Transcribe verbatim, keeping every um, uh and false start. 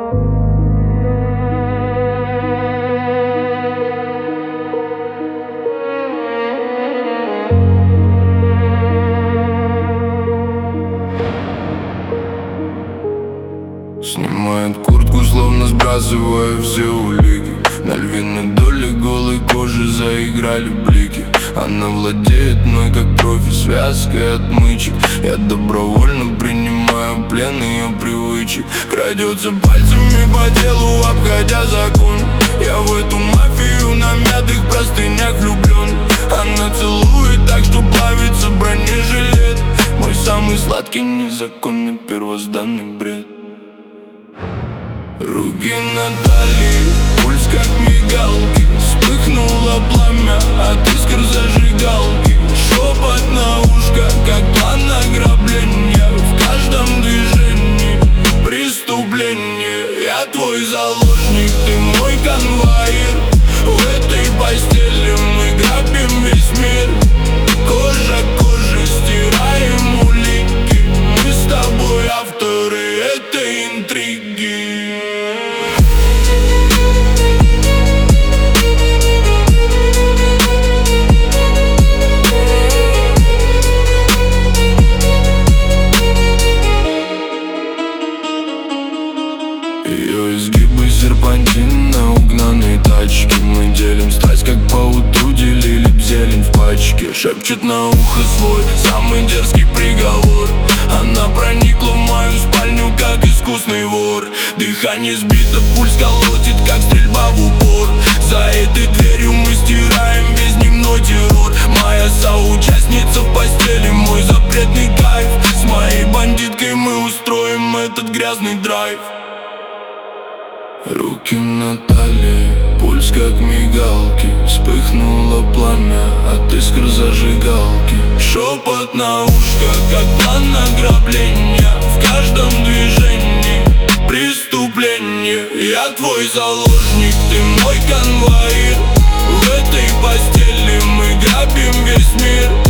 Снимает куртку, словно сбрасывая все улики. На львиной доле голой кожи заиграли блики. Она владеет мной, как профи, связкой отмычек. Я добровольно принимаю плен ее привычек. Крадется пальцами по телу, обходя закон. Я в эту мафию на мятых простынях влюблен. Она целует так, что плавится бронежилет. Мой самый сладкий, незаконный, первозданный бред. Руки на талии, пульс как мигалки. Вспыхнуло пламя от искр зажигалки. Шепот на ушко, как план ограбления. В каждом движении преступление. Я твой заложник, ты мой конвоир. В этой постели мы грабим весь мир. Кожа к коже стираем улики. Мы с тобой авторы этой интриги. Ее изгибы серпантин на угнанной тачке. Мы делим страсть, как по утру делили б зелень в пачке. Шепчет на ухо свой самый дерзкий приговор. Она проникла в мою спальню, как искусный вор. Дыхание сбито, пульс колотит, как стрельба в упор. За этой дверью мы стираем весь дневной террор. Моя соучастница в постели, мой запретный кайф. С моей бандиткой мы устроим этот грязный драйв. Руки на талии, пульс как мигалки. Вспыхнуло пламя от искр зажигалки. Шепот на ушко, как план ограбления. В каждом движении преступление. Я твой заложник, ты мой конвоир. В этой постели мы грабим весь мир.